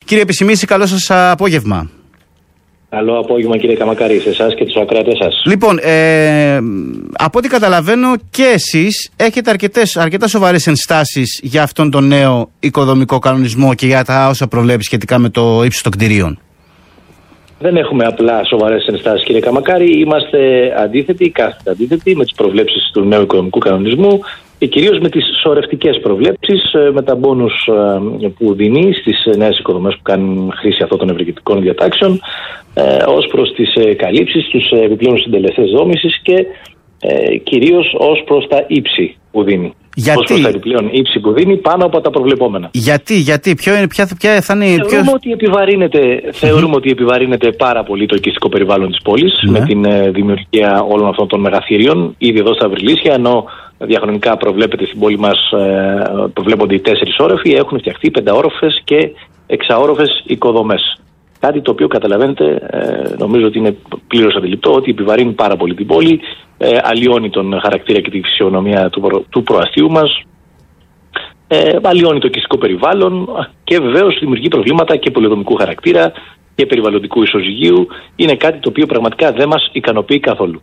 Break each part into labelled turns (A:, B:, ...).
A: Κύριε Επισημίση, καλό σας απόγευμα.
B: Καλό απόγευμα, κύριε Καμακάρη, σε εσάς και τους ακροατές σας.
A: Λοιπόν, από ό,τι καταλαβαίνω και εσείς έχετε αρκετά σοβαρές ενστάσεις για αυτόν τον νέο οικοδομικό κανονισμό και για τα όσα προβλέπει σχετικά με το ύψος των κτηρίων.
B: Δεν έχουμε απλά σοβαρές ενστάσεις, κύριε Καμακάρη. Είμαστε αντίθετοι, κάθετα αντίθετοι με τις προβλέψεις του νέου οικονομικού κανονισμού και κυρίως με τις σωρευτικές προβλέψεις, με τα μπόνους που δίνει στις νέες οικοδομές που κάνουν χρήση αυτών των ευεργετικών διατάξεων, ως προς τις καλύψεις, τους επιπλέον συντελεστές δόμησης και κυρίως ως προς τα ύψη που δίνει. Ως προς τα επιπλέον ύψη που δίνει πάνω από τα προβλεπόμενα.
A: Γιατί, ποια θα είναι...
B: Θεωρούμε ότι επιβαρύνεται πάρα πολύ το οικιστικό περιβάλλον της πόλης με την δημιουργία όλων αυτών των μεγαθύριων, ήδη εδώ στα Βρυλίσια, ενώ διαχρονικά προβλέπεται στην πόλη μας, προβλέπονται οι 4 όροφοι, έχουν φτιαχτεί 5όροφες και 6όροφες οικοδομές. Κάτι το οποίο καταλαβαίνετε, νομίζω ότι είναι πλήρως αντιληπτό, ότι επιβαρύνει πάρα πολύ την πόλη, αλλοιώνει τον χαρακτήρα και τη φυσιονομία του προαστίου μας, αλλοιώνει το οικιστικό περιβάλλον και βεβαίως δημιουργεί προβλήματα και πολεοδομικού χαρακτήρα και περιβαλλοντικού ισοζυγίου. Είναι κάτι το οποίο πραγματικά δεν μας ικανοποιεί καθόλου.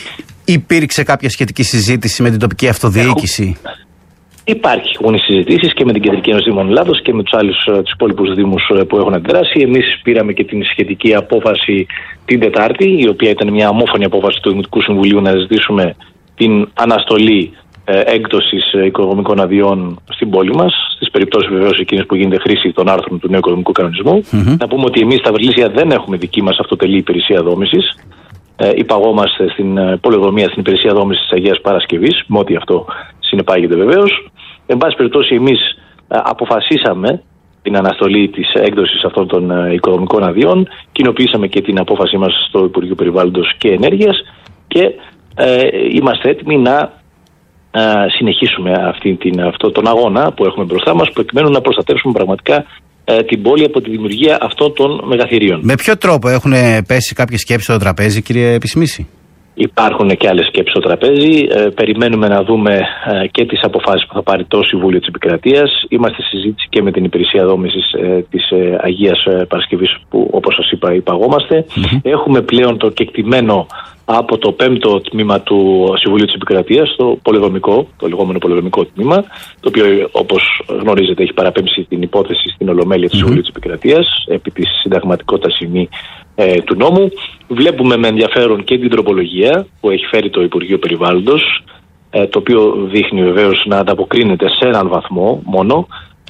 A: Υπήρξε κάποια σχετική συζήτηση με την τοπική αυτοδιοίκηση?
B: Υπάρχουν συζητήσεις και με την Κεντρική Ένωση Δήμων Ελλάδος και με τους υπόλοιπους δήμους που έχουν αντιδράσει. Εμείς πήραμε και την σχετική απόφαση την Τετάρτη, η οποία ήταν μια ομόφωνη απόφαση του Δημοτικού Συμβουλίου να ζητήσουμε την αναστολή έκδοσης οικοδομικών αδειών στην πόλη μας, στις περιπτώσεις βεβαίως εκείνες που γίνεται χρήση των άρθρων του νέου οικοδομικού κανονισμού. Να πούμε ότι εμείς στα Βρυλίσια δεν έχουμε δική μας αυτοτελή υπηρεσία δόμησης. Υπαγόμαστε στην πολεοδομία, στην υπηρεσία δόμησης της Αγίας Παρασκευής, με ό,τι αυτό συνεπάγεται βεβαίως. Εν πάση περιπτώσει, εμείς αποφασίσαμε την αναστολή της έκδοσης αυτών των οικοδομικών αδειών, κοινοποιήσαμε και την απόφασή μας στο Υπουργείο Περιβάλλοντος και Ενέργειας και είμαστε έτοιμοι να συνεχίσουμε αυτόν τον αγώνα που έχουμε μπροστά μας, προκειμένου να προστατεύσουμε πραγματικά την πόλη από τη δημιουργία αυτών των μεγαθυρίων. Με
A: ποιο τρόπο έχουν πέσει κάποιες σκέψεις στο τραπέζι, κύριε Επισημίση?
B: Υπάρχουν και άλλες σκέψεις στο τραπέζι. Περιμένουμε να δούμε και τις αποφάσεις που θα πάρει το Συμβούλιο της Επικρατείας. Είμαστε στη συζήτηση και με την υπηρεσία δόμησης της Αγίας Παρασκευής, που όπως σας είπα υπαγόμαστε. Έχουμε πλέον το κεκτημένο από το 5ο τμήμα του Συμβουλίου της Επικρατείας, το λεγόμενο πολεοδομικό τμήμα, το οποίο όπως γνωρίζετε έχει παραπέμψει την υπόθεση στην Ολομέλεια του Συμβουλίου της Επικρατείας επί της συνταγματικότητας του νόμου. Βλέπουμε με ενδιαφέρον και την τροπολογία που έχει φέρει το Υπουργείο Περιβάλλοντος, το οποίο δείχνει βεβαίως να ανταποκρίνεται σε έναν βαθμό μόνο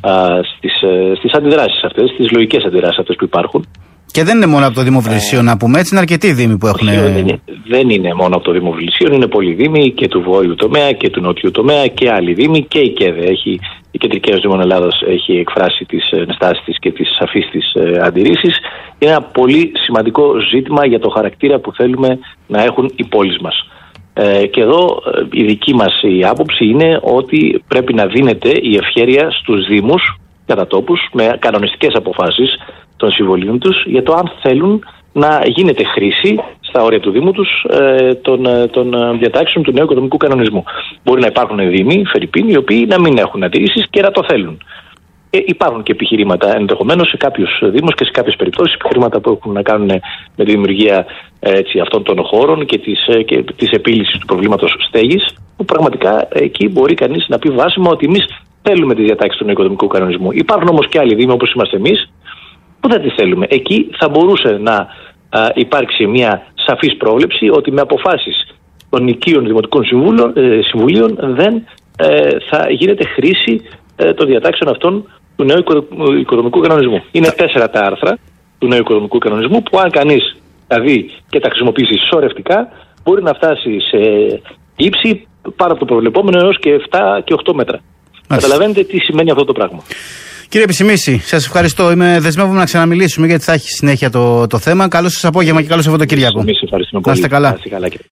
B: στις αντιδράσεις αυτές, στις λογικές αντιδράσεις αυτές που υπάρχουν.
A: Και δεν είναι μόνο από το Δήμο Βρυλισίων, να πούμε έτσι, είναι αρκετοί δήμοι που έχουν.
B: Δεν είναι μόνο από το Δήμο Βρυλισίων, είναι πολλοί δήμοι και του βόρειου τομέα και του νότιου τομέα και άλλοι δήμοι και η ΚΕΔΕ. Η Κεντρική Ένωση Δήμων Ελλάδος έχει εκφράσει τις ενστάσεις της και τις σαφείς της αντιρρήσεις. Είναι ένα πολύ σημαντικό ζήτημα για το χαρακτήρα που θέλουμε να έχουν οι πόλεις μας. Και εδώ η δική μας η άποψη είναι ότι πρέπει να δίνεται η ευχέρεια στους δήμους κατά τόπους με κανονιστικές αποφάσεις των συμβολίων τους για το αν θέλουν να γίνεται χρήση στα όρια του Δήμου τους των διατάξεων του νέου οικοδομικού κανονισμού. Μπορεί να υπάρχουν δήμοι, φερρυπίν, οι οποίοι να μην έχουν αντιρρήσεις και να το θέλουν. Υπάρχουν και επιχειρήματα ενδεχομένως σε κάποιους δήμους και σε κάποιες περιπτώσεις, επιχειρήματα που έχουν να κάνουν με τη δημιουργία αυτών των χώρων και της επίλυσης του προβλήματος στέγης, που πραγματικά εκεί μπορεί κανείς να πει βάσιμα ότι εμείς θέλουμε τις διατάξεις του νέου οικοδομικού κανονισμού. Υπάρχουν όμως και άλλοι δήμοι όπως είμαστε εμείς που δεν τις θέλουμε. Εκεί θα μπορούσε να υπάρξει μια σαφής πρόβλεψη ότι με αποφάσεις των οικείων δημοτικών συμβουλίων δεν θα γίνεται χρήση των διατάξεων αυτών του νέου οικοδομικού κανονισμού. Είναι 4 τα άρθρα του νέου οικοδομικού κανονισμού που αν κανείς τα δει και τα χρησιμοποιήσει σωρευτικά μπορεί να φτάσει σε ύψη πάνω από το προβλεπόμενο έως και 7 και 8 μέτρα. Καταλαβαίνετε τι σημαίνει αυτό το πράγμα.
A: Κύριε Επισημίση, σας ευχαριστώ. Δεσμεύομαι να ξαναμιλήσουμε γιατί θα έχει συνέχεια το θέμα. Καλό σας απόγευμα και καλό Σαββατοκύριακο.
B: Εμείς ευχαριστούμε πολύ.
A: Να είστε καλά.